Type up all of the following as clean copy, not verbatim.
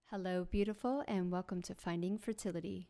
Hello, beautiful, and welcome to Finding Fertility.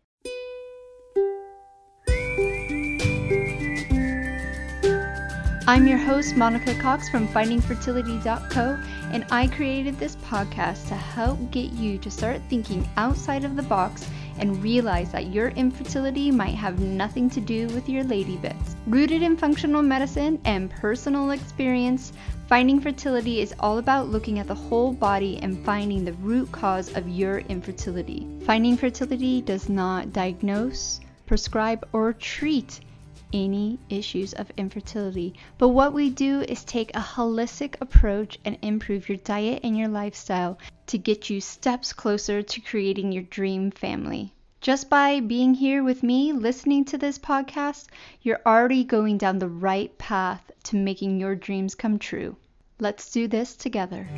I'm your host, Monica Cox from FindingFertility.co, and I created this podcast to help get you to start thinking outside of the box and realize that your infertility might have nothing to do with your lady bits. Rooted in functional medicine and personal experience, Finding Fertility is all about looking at the whole body and finding the root cause of your infertility. Finding Fertility does not diagnose, prescribe, or treat any issues of infertility, but what we do is take a holistic approach and improve your diet and your lifestyle to get you steps closer to creating your dream family. Just by being here with me, listening to this podcast, you're already going down the right path to making your dreams come true. Let's do this together.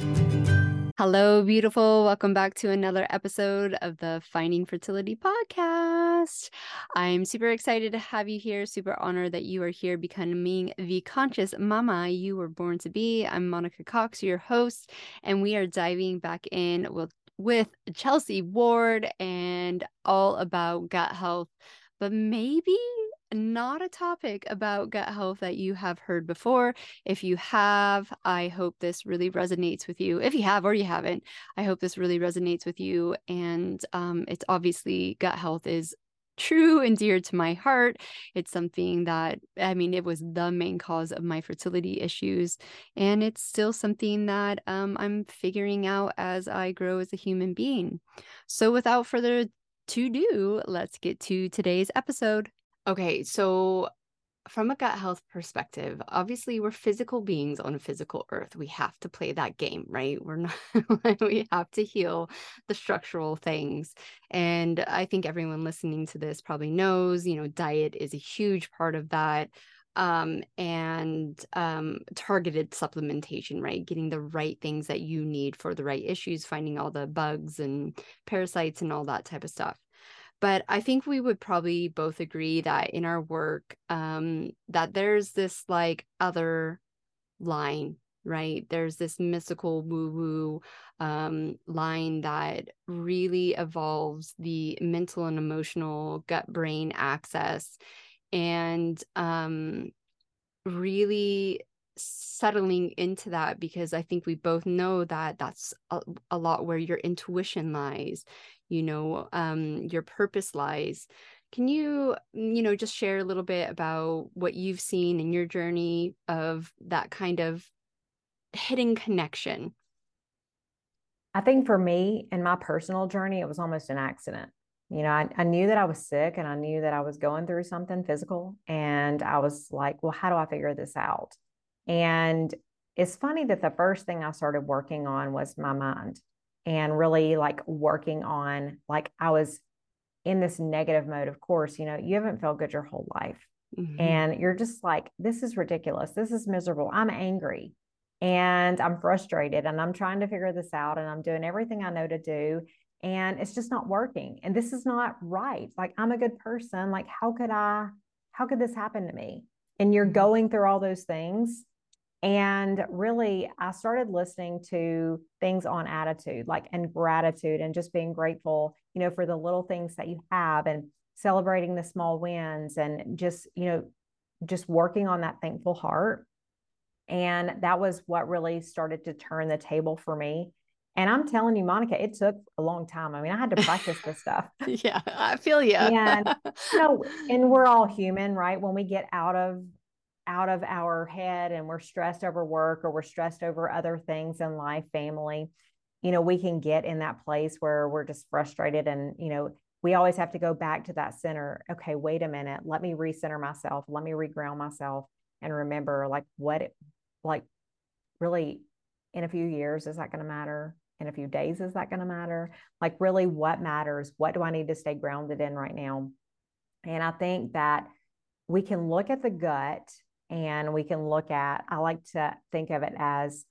Hello, beautiful. Welcome back to another episode of the Finding Fertility podcast. I'm super excited to have you here. Super honored that you are here becoming the conscious mama you were born to be. I'm Monica Cox, your host, and we are diving back in with Chelsea Ward and all about gut health, but maybe not a topic about gut health that you have heard before. If you have, I hope this really resonates with you. If you have or you haven't, I hope this really resonates with you. And it's obviously gut health is true and dear to my heart. It's something that, it was the main cause of my fertility issues. And it's still something that I'm figuring out as I grow as a human being. So without further ado, let's get to today's episode. Okay, so from a gut health perspective, obviously we're physical beings on a physical earth. We have to play that game, right? We're not, we have to heal the structural things. And I think everyone listening to this probably knows, diet is a huge part of that. And targeted supplementation, right? Getting the right things that you need for the right issues, finding all the bugs and parasites and all that type of stuff. But I think we would probably both agree that in our work, that there's this like other line, right? There's this mystical woo-woo line that really evolves the mental and emotional gut-brain axis and really settling into that, because I think we both know that that's a lot where your intuition lies, your purpose lies. Can you, just share a little bit about what you've seen in your journey of that kind of hidden connection? I think for me, in my personal journey, it was almost an accident. I knew that I was sick and I knew that I was going through something physical. And I was like, well, how do I figure this out? And it's funny that the first thing I started working on was my mind, and really like working on, like, I was in this negative mode. Of course, you haven't felt good your whole life. Mm-hmm. And you're just like, this is ridiculous. This is miserable. I'm angry and I'm frustrated and I'm trying to figure this out and I'm doing everything I know to do. And it's just not working. And this is not right. Like, I'm a good person. Like, how could this happen to me? And you're going through all those things. And really, I started listening to things on attitude, like, and gratitude, and just being grateful, for the little things that you have, and celebrating the small wins, and just working on that thankful heart. And that was what really started to turn the table for me. And I'm telling you, Monica, it took a long time. I had to practice this stuff. Yeah, I feel you. And, and we're all human, right? When we get out of our head and we're stressed over work, or we're stressed over other things in life, family, we can get in that place where we're just frustrated. And, we always have to go back to that center. Okay, wait a minute. Let me recenter myself. Let me reground myself and remember, really, in a few years, is that going to matter? In a few days, is that going to matter? Like, really, what matters? What do I need to stay grounded in right now? And I think that we can look at the gut, and we can look at, I like to think of it as,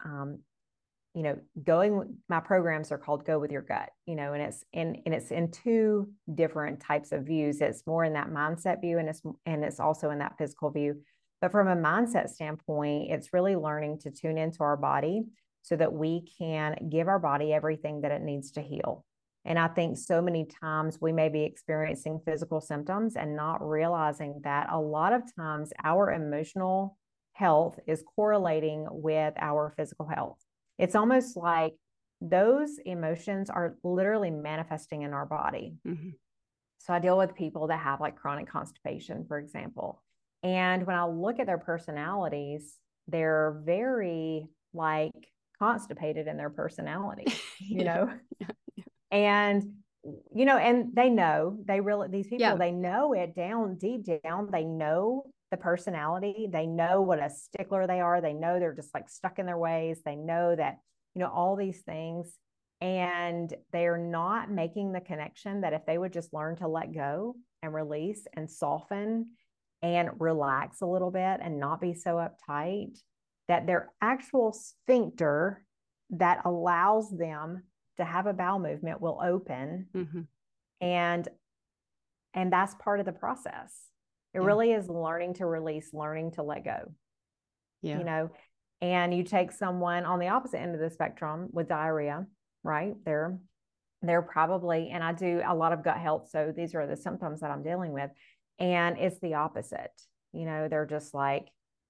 my programs are called Go With Your Gut, and it's in two different types of views. It's more in that mindset view, and it's also in that physical view. But from a mindset standpoint, it's really learning to tune into our body so that we can give our body everything that it needs to heal. And I think so many times we may be experiencing physical symptoms and not realizing that a lot of times our emotional health is correlating with our physical health. It's almost like those emotions are literally manifesting in our body. Mm-hmm. So I deal with people that have like chronic constipation, for example. And when I look at their personalities, they're very like constipated in their personality, you know? And, you know, and these people, they know it down deep down. They know the personality. They know what a stickler they are. They know they're just like stuck in their ways. They know that, you know, all these things. And they're not making the connection that if they would just learn to let go and release and soften and relax a little bit and not be so uptight, that their actual sphincter that allows them to have a bowel movement will open. Mm-hmm. And that's part of the process. It really is learning to release, learning to let go. Yeah. You know, and you take someone on the opposite end of the spectrum with diarrhea, right? They're probably, and I do a lot of gut health, so these are the symptoms that I'm dealing with, and it's the opposite. You know, they're just like,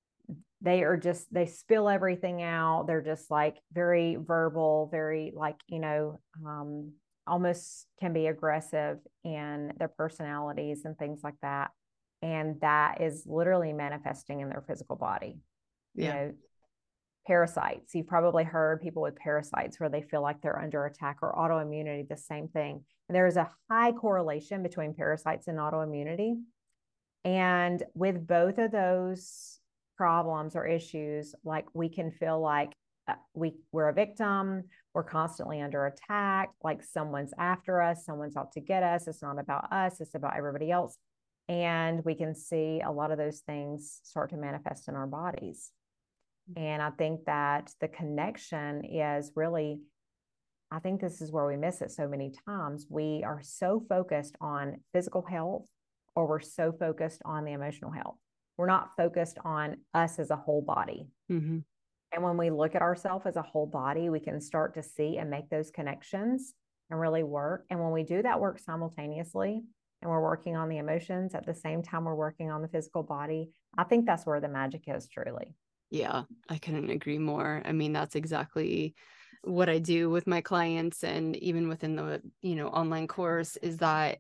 they spill everything out. They're just like very verbal, very like, you know, almost can be aggressive in their personalities and things like that. And that is literally manifesting in their physical body. You know, parasites. You've probably heard people with parasites where they feel like they're under attack, or autoimmunity, the same thing. And there's a high correlation between parasites and autoimmunity. And with both of those problems or issues, like we can feel like we're a victim, we're constantly under attack, like someone's after us, someone's out to get us. It's not about us, it's about everybody else. And we can see a lot of those things start to manifest in our bodies. And I think that the connection is really, I think this is where we miss it so many times. We are so focused on physical health, or we're so focused on the emotional health. We're not focused on us as a whole body. Mm-hmm. And when we look at ourselves as a whole body, we can start to see and make those connections and really work. And when we do that work simultaneously, and we're working on the emotions at the same time we're working on the physical body, I think that's where the magic is, truly. Yeah, I couldn't agree more. I mean, that's exactly what I do with my clients, and even within the, you know, online course, is that,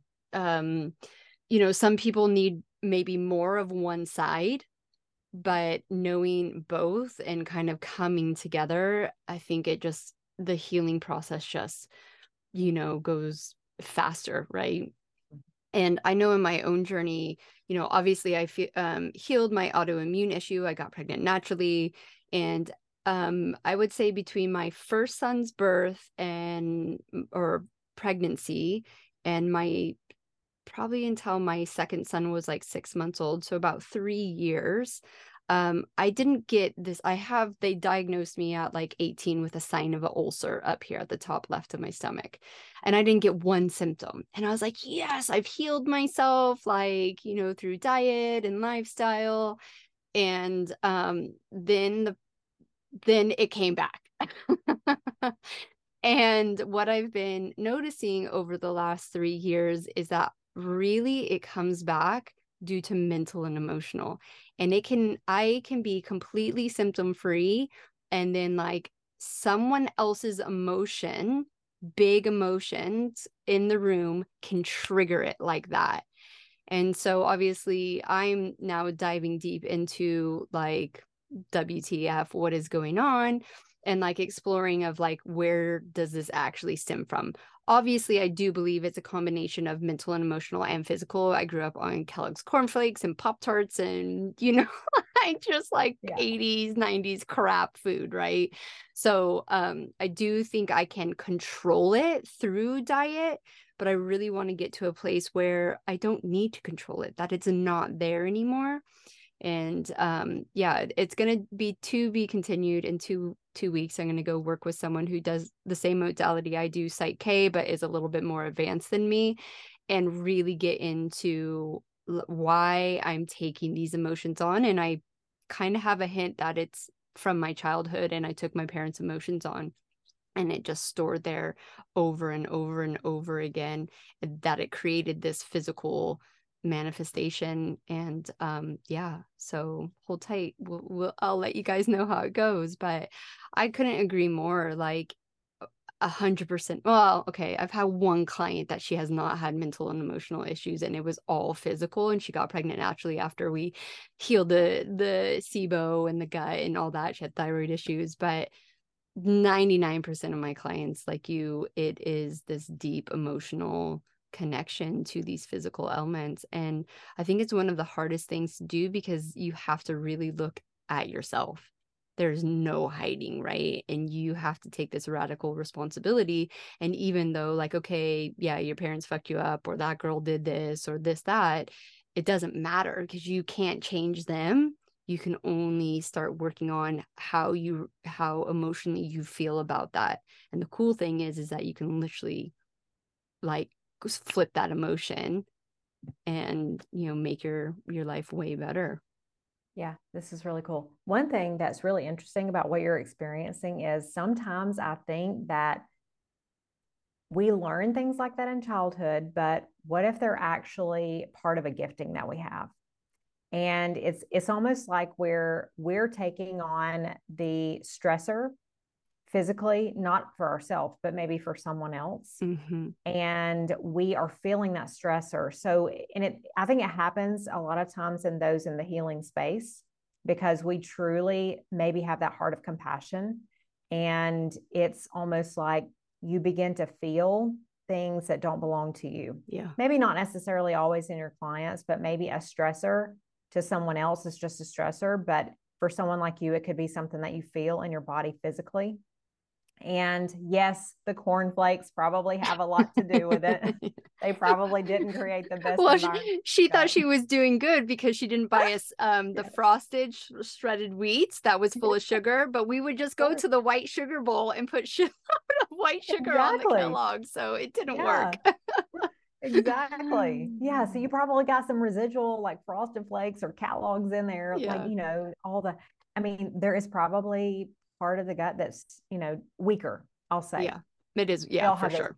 you know, some people need maybe more of one side, but knowing both and kind of coming together, I think the healing process just, you know, goes faster, right? And I know in my own journey, you know, obviously I healed my autoimmune issue. I got pregnant naturally. And I would say between my first son's birth or pregnancy and probably until my second son was like 6 months old, so about 3 years, I didn't get this. They diagnosed me at like 18 with a sign of an ulcer up here at the top left of my stomach. And I didn't get one symptom. And I was like, yes, I've healed myself, like, you know, through diet and lifestyle. And then it came back. And what I've been noticing over the last 3 years is that really it comes back due to mental and emotional. And I can be completely symptom free, and then like someone else's emotion, big emotions in the room, can trigger it like that. And so obviously I'm now diving deep into like WTF, what is going on, and like exploring of like, where does this actually stem from? Obviously, I do believe it's a combination of mental and emotional and physical. I grew up on Kellogg's cornflakes and Pop-Tarts and, you know, I just like 80s, 90s crap food, right? So I do think I can control it through diet, but I really want to get to a place where I don't need to control it, that it's not there anymore. And it's going to be continued in two weeks. I'm going to go work with someone who does the same modality I do, Psych K, but is a little bit more advanced than me, and really get into why I'm taking these emotions on. And I kind of have a hint that it's from my childhood, and I took my parents' emotions on. and it just stored there over and over and over again, that it created this physical manifestation. And so hold tight. I'll let you guys know how it goes, but I couldn't agree more. Like 100%. Well, okay, I've had one client that she has not had mental and emotional issues, and it was all physical, and she got pregnant naturally after we healed the SIBO and the gut and all that. She had thyroid issues, but 99% of my clients, like you, it is this deep emotional connection to these physical elements. And I think it's one of the hardest things to do, because you have to really look at yourself. There's no hiding, right? And you have to take this radical responsibility. And even though, like, okay, yeah, your parents fucked you up, or that girl did this or this, that, it doesn't matter, because you can't change them. You can only start working on how emotionally you feel about that. And the cool thing is that you can literally like flip that emotion and, make your life way better. Yeah, this is really cool. One thing that's really interesting about what you're experiencing is sometimes I think that we learn things like that in childhood, but what if they're actually part of a gifting that we have? And it's almost like we're taking on the stressor physically, not for ourselves, but maybe for someone else. Mm-hmm. And we are feeling that stressor. So, I think it happens a lot of times in those in the healing space, because we truly maybe have that heart of compassion. And it's almost like you begin to feel things that don't belong to you. Yeah. Maybe not necessarily always in your clients, but maybe a stressor to someone else is just a stressor. But for someone like you, it could be something that you feel in your body physically. And yes, the cornflakes probably have a lot to do with it. They probably didn't create the best environment. She thought she was doing good because she didn't buy us the frosted shredded wheats that was full of sugar, but we would just go to the white sugar bowl and put white sugar on the Kellogg, so it didn't work. Exactly. Yeah. So you probably got some residual like Frosted Flakes or Kellogg's in there. Yeah. Like, there is probably part of the gut that's, weaker, I'll say. Yeah, it is. Yeah, for sure.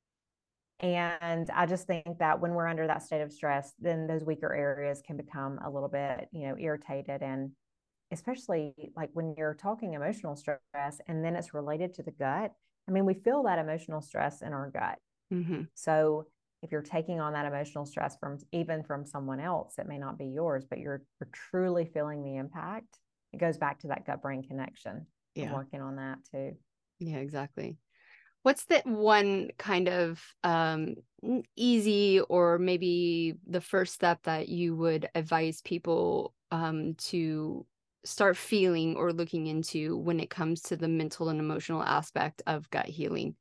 And I just think that when we're under that state of stress, then those weaker areas can become a little bit, irritated. And especially like when you're talking emotional stress and then it's related to the gut. I mean, we feel that emotional stress in our gut. Mm-hmm. So if you're taking on that emotional stress from someone else, it may not be yours, but you're truly feeling the impact. It goes back to that gut brain connection. Yeah. I'm working on that too. Yeah, exactly. What's the one kind of easy, or maybe the first step that you would advise people to start feeling or looking into when it comes to the mental and emotional aspect of gut healing?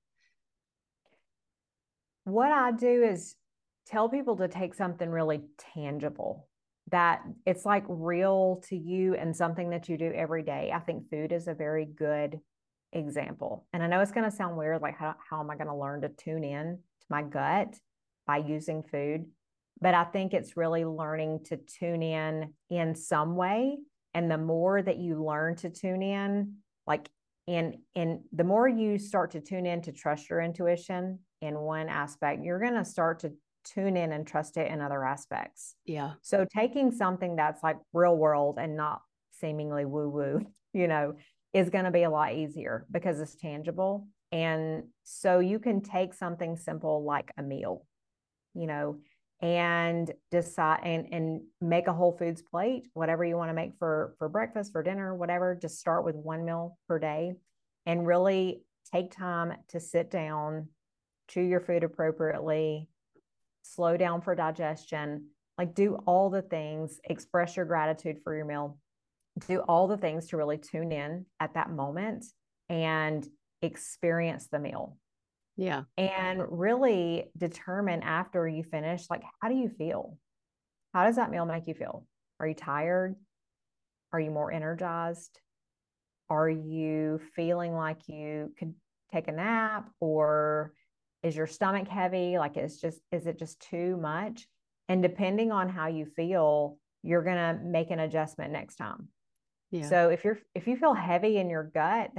What I do is tell people to take something really tangible, that it's like real to you and something that you do every day. I think food is a very good example. And I know it's going to sound weird, like how am I going to learn to tune in to my gut by using food? But I think it's really learning to tune in some way. And the more that you learn to tune in, like in the more you start to tune in to trust your intuition in one aspect, you're going to start to tune in and trust it in other aspects. Yeah. So taking something that's like real world and not seemingly woo woo, is going to be a lot easier because it's tangible. And so you can take something simple like a meal, and decide and make a whole foods plate, whatever you want to make for breakfast, for dinner, whatever. Just start with one meal per day and really take time to sit down, chew your food appropriately, slow down for digestion, like do all the things, express your gratitude for your meal, do all the things to really tune in at that moment and experience the meal. Yeah. And really determine after you finish, like, how do you feel? How does that meal make you feel? Are you tired? Are you more energized? Are you feeling like you could take a nap? Or is your stomach heavy? Like, is it just too much? And depending on how you feel, you're going to make an adjustment next time. Yeah. So if you feel heavy in your gut, that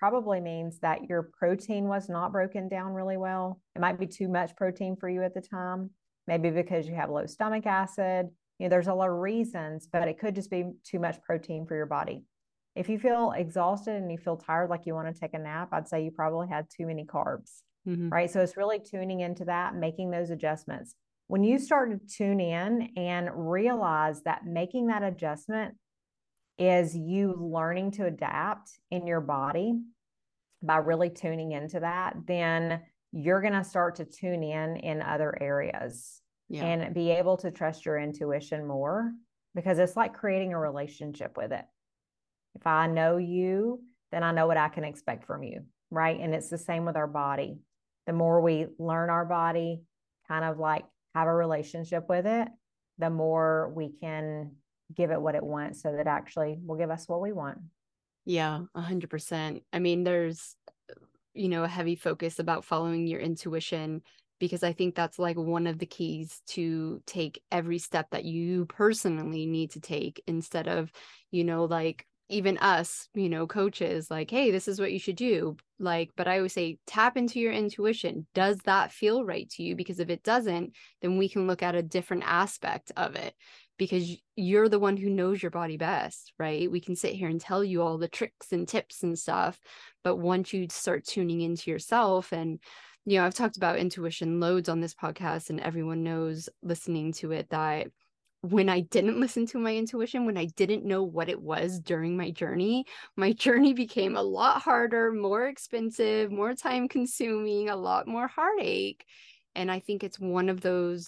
probably means that your protein was not broken down really well. It might be too much protein for you at the time, maybe because you have low stomach acid. There's a lot of reasons, but it could just be too much protein for your body. If you feel exhausted and you feel tired, like you want to take a nap, I'd say you probably had too many carbs, right? So it's really tuning into that, making those adjustments. When you start to tune in and realize that making that adjustment is you learning to adapt in your body by really tuning into that, then you're going to start to tune in other areas and be able to trust your intuition more, because it's like creating a relationship with it. If I know you, then I know what I can expect from you, right? And it's the same with our body. The more we learn our body, kind of like have a relationship with it, the more we can give it what it wants, so that actually will give us what we want. Yeah, 100%. I mean, there's, a heavy focus about following your intuition, because I think that's like one of the keys to take every step that you personally need to take, instead of, like even us, coaches, like, hey, this is what you should do. Like, but I always say, tap into your intuition. Does that feel right to you? Because if it doesn't, then we can look at a different aspect of it, because you're the one who knows your body best, right? We can sit here and tell you all the tricks and tips and stuff, but once you start tuning into yourself, and I've talked about intuition loads on this podcast, and everyone knows listening to it that when I didn't listen to my intuition, when I didn't know what it was during my journey became a lot harder, more expensive, more time consuming, a lot more heartache. And I think it's one of those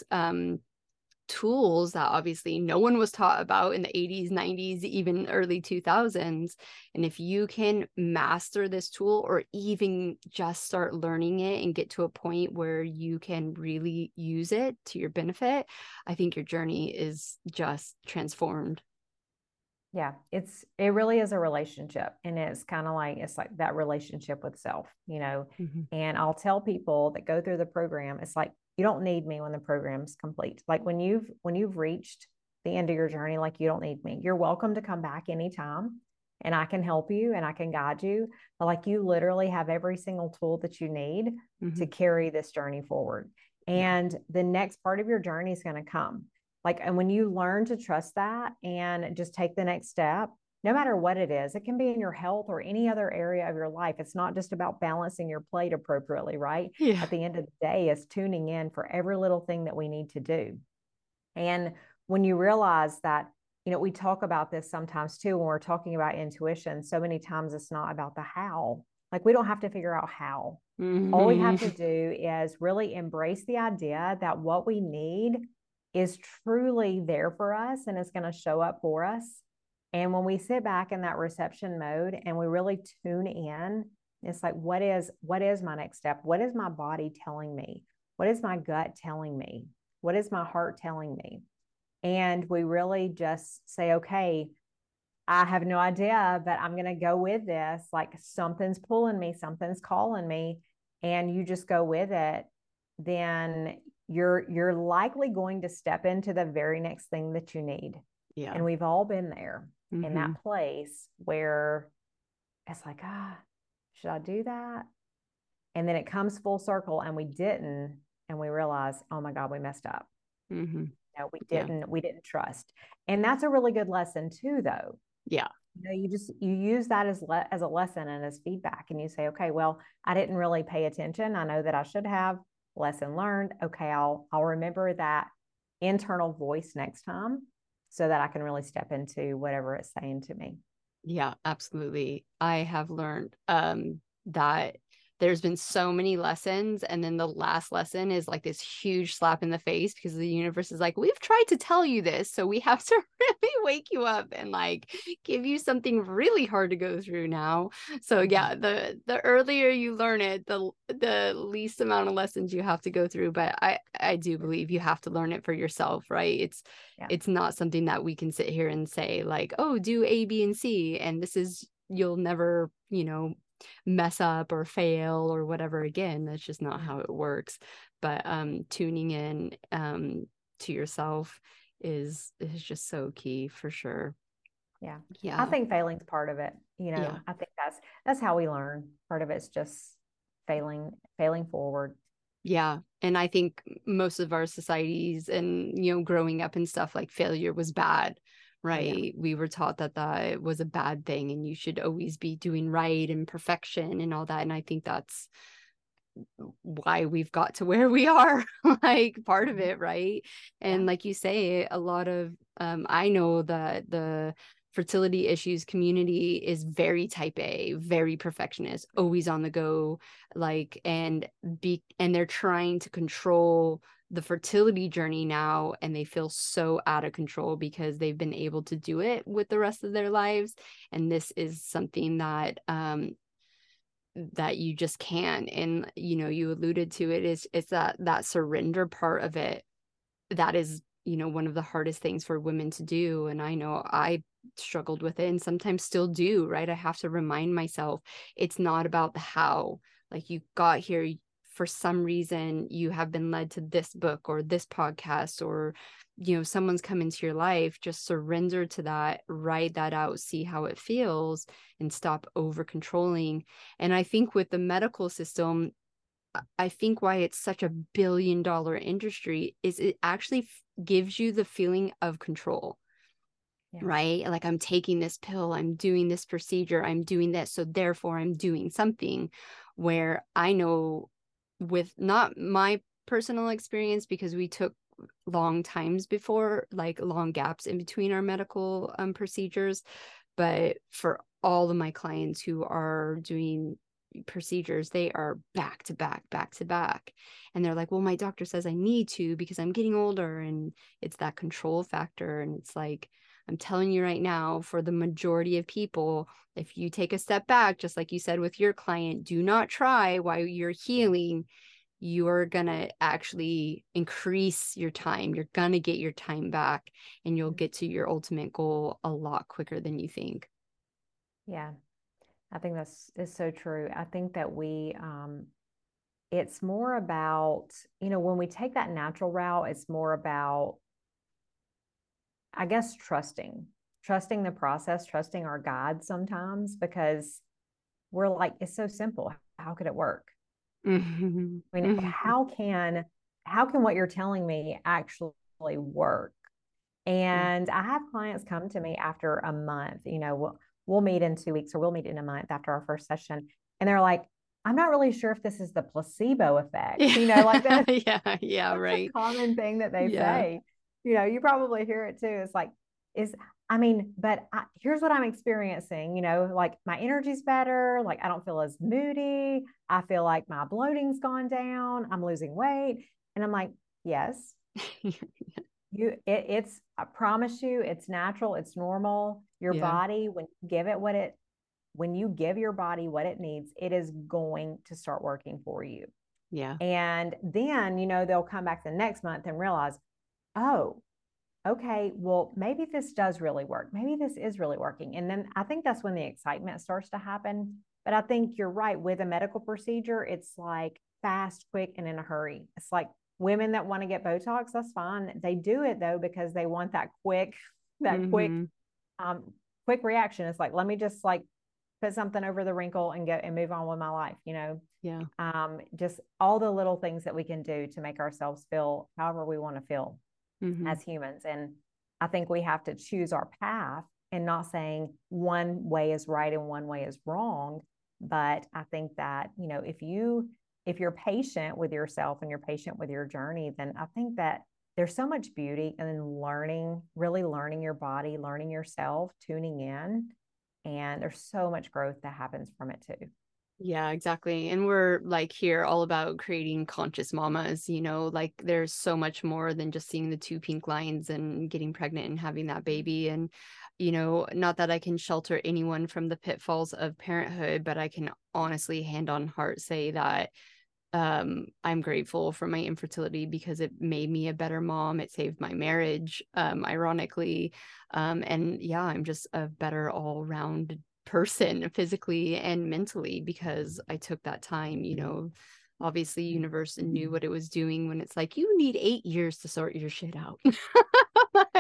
tools that obviously no one was taught about in the 80s, 90s, even early 2000s. And if you can master this tool, or even just start learning it and get to a point where you can really use it to your benefit, I think your journey is just transformed. Yeah, it really is a relationship, and it's like that relationship with self, and I'll tell people that go through the program, it's like, you don't need me when the program's complete. Like when you've reached the end of your journey, like, you don't need me. You're welcome to come back anytime, and I can help you and I can guide you. But like, you literally have every single tool that you need to carry this journey forward. And the next part of your journey is going to come. Like, and when you learn to trust that and just take the next step, no matter what it is, it can be in your health or any other area of your life. It's not just about balancing your plate appropriately, right? Yeah. At the end of the day, it's tuning in for every little thing that we need to do. And when you realize that, we talk about this sometimes too, when we're talking about intuition, so many times it's not about the how. Like, we don't have to figure out how. All we have to do is really embrace the idea that what we need is truly there for us, and it's going to show up for us. And when we sit back in that reception mode and we really tune in, it's like, what is my next step? What is my body telling me? What is my gut telling me? What is my heart telling me? And we really just say, okay, I have no idea, but I'm going to go with this. Like, something's pulling me, something's calling me, and you just go with it. Then you're likely going to step into the very next thing that you need. Yeah. And we've all been there in that place where it's like, should I do that? And then it comes full circle and we didn't, and we realize, oh my God, we messed up. No, we didn't trust. And that's a really good lesson too, though. Yeah. You use that as a lesson and as feedback, and you say, okay, well, I didn't really pay attention. I know that I should have. Lesson learned. Okay, I'll remember that internal voice next time, so that I can really step into whatever it's saying to me. Yeah, absolutely. I have learned that there's been so many lessons, and then the last lesson is like this huge slap in the face, because the universe is like, we've tried to tell you this, so we have to really wake you up and like give you something really hard to go through now. So yeah, the earlier you learn it, the least amount of lessons you have to go through. But I do believe you have to learn it for yourself, right? It's not something that we can sit here and say like, oh, do A, B, and C, and this is, you'll never, mess up or fail or whatever again. That's just not how it works. But tuning in to yourself is just so key, for sure. Yeah. Yeah. I think failing's part of it. Yeah. I think that's how we learn. Part of it's just failing forward. Yeah. And I think most of our societies and, you know, growing up and stuff, like failure was bad, right? Yeah. We were taught that that was a bad thing and you should always be doing right and perfection and all that. And I think that's why we've got to where we are, like part of it, right? And Yeah. like you say, a lot of I know that the fertility issues community is very type A, very perfectionist, always on the go, like and they're trying to control the fertility journey now, and they feel so out of control because they've been able to do it with the rest of their lives, and this is something that that you just can't. And you know, you alluded to it, is it's that surrender part of it that is, you know, one of the hardest things for women to do. And I know I struggled with it and sometimes still do, right? I have to remind myself it's not about the how. Like, you got here for some reason, you have been led to this book or this podcast, or you know, someone's come into your life. Just surrender to that, write that out, see how it feels, and stop over controlling. And I think with the medical system, I think why it's such a billion-dollar industry is it actually gives you the feeling of control. Yeah. Right? Like, I'm taking this pill, I'm doing this procedure, I'm doing this, so therefore I'm doing something. Where I know, with not my personal experience, because we took long times before, like long gaps in between our medical procedures, but for all of my clients who are doing procedures, they are back to back, and they're like, well, my doctor says I need to because I'm getting older. And it's that control factor. And it's like, I'm telling you right now, for the majority of people, if you take a step back, just like you said with your client, do not try while you're healing, you're going to actually increase your time. You're going to get your time back, and you'll get to your ultimate goal a lot quicker than you think. Yeah. I think is so true. I think that it's more about, when we take that natural route, it's more about, I guess, trusting the process, trusting our God sometimes, because we're like, it's so simple. How could it work? Mm-hmm. I mean, how can what you're telling me actually work? And I have clients come to me after a month, we'll meet in 2 weeks, or we'll meet in a month after our first session. And they're like, I'm not really sure if this is the placebo effect, like that. Yeah, right. A common thing that they say, you probably hear it too. It's like, here's what I'm experiencing, like my energy's better. Like, I don't feel as moody. I feel like my bloating's gone down. I'm losing weight. And I'm like, yes, I promise you, it's natural. It's normal. Your body, when you give your body what it needs, it is going to start working for you. Yeah. And then, they'll come back the next month and realize, oh, okay, well, maybe this does really work. Maybe this is really working. And then I think that's when the excitement starts to happen. But I think you're right. With a medical procedure, it's like fast, quick, and in a hurry. It's like women that want to get Botox, that's fine. They do it though, because they want that quick reaction. It's like, let me just like put something over the wrinkle and go and move on with my life, just all the little things that we can do to make ourselves feel however we want to feel as humans. And I think we have to choose our path, and not saying one way is right and one way is wrong. But I think that, if you're patient with yourself and you're patient with your journey, then I think that there's so much beauty in really learning your body, learning yourself, tuning in. And there's so much growth that happens from it too. Yeah, exactly. And we're like here all about creating conscious mamas, like there's so much more than just seeing the 2 pink lines and getting pregnant and having that baby. And, not that I can shelter anyone from the pitfalls of parenthood, but I can honestly, hand on heart, say that I'm grateful for my infertility, because it made me a better mom. It saved my marriage, ironically. And yeah, I'm just a better all-round person, physically and mentally, because I took that time. Obviously universe knew what it was doing when it's like, you need 8 years to sort your shit out.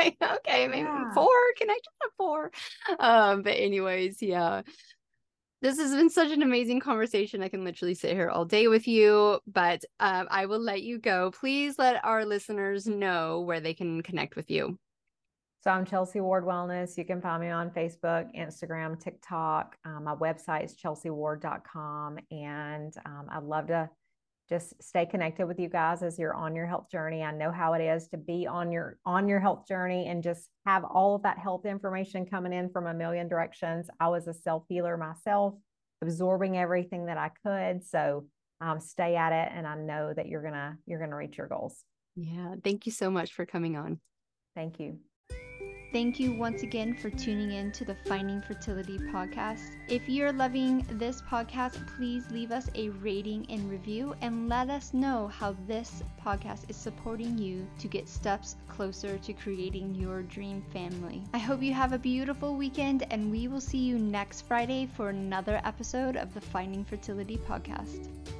like, okay, maybe 4. Can I just have 4? But anyways, yeah. This has been such an amazing conversation. I can literally sit here all day with you, but I will let you go. Please let our listeners know where they can connect with you. So I'm Chelsea Ward Wellness. You can find me on Facebook, Instagram, TikTok. My website is chelseaward.com. And I'd love to just stay connected with you guys as you're on your health journey. I know how it is to be on your health journey and just have all of that health information coming in from a million directions. I was a self-healer myself, absorbing everything that I could. So stay at it. And I know that you're gonna reach your goals. Yeah. Thank you so much for coming on. Thank you. Thank you once again for tuning in to the Finding Fertility podcast. If you're loving this podcast, please leave us a rating and review and let us know how this podcast is supporting you to get steps closer to creating your dream family. I hope you have a beautiful weekend, and we will see you next Friday for another episode of the Finding Fertility podcast.